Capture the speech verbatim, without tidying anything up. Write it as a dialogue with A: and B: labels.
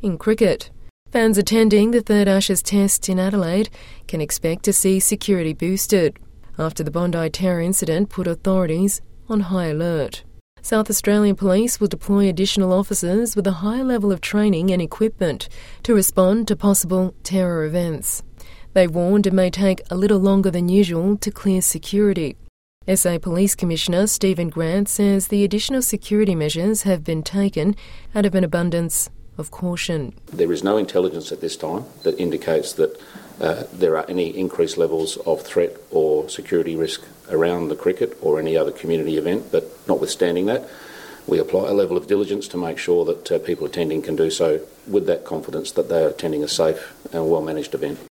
A: In cricket, fans attending the third Ashes Test in Adelaide can expect to see security boosted after the Bondi terror incident put authorities on high alert. South Australian Police will deploy additional officers with a higher level of training and equipment to respond to possible terror events. They warned it may take a little longer than usual to clear security. S A Police Commissioner Stephen Grant says the additional security measures have been taken out of an abundance of caution.
B: There is no intelligence at this time that indicates that uh, there are any increased levels of threat or security risk around the cricket or any other community event, but notwithstanding that, we apply a level of diligence to make sure that uh, people attending can do so with that confidence that they are attending a safe and well-managed event.